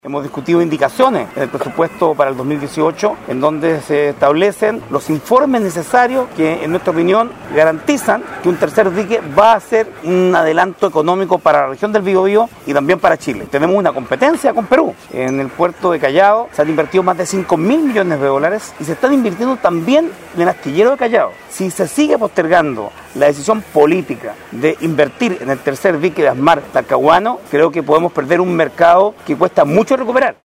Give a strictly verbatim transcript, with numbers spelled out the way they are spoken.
Hemos discutido indicaciones en el presupuesto para el dos mil dieciocho, en donde se establecen los informes necesarios que, en nuestra opinión, garantizan que un tercer dique va a ser un adelanto económico para la región del Biobío y también para Chile. Tenemos una competencia con Perú. En el puerto de Callao se han invertido más de cinco mil millones de dólares y se están invirtiendo también en el astillero de Callao. Si se sigue postergando la decisión política de invertir en el tercer dique de Asmar Talcahuano, creo que podemos perder un mercado que cuesta mucho recuperar.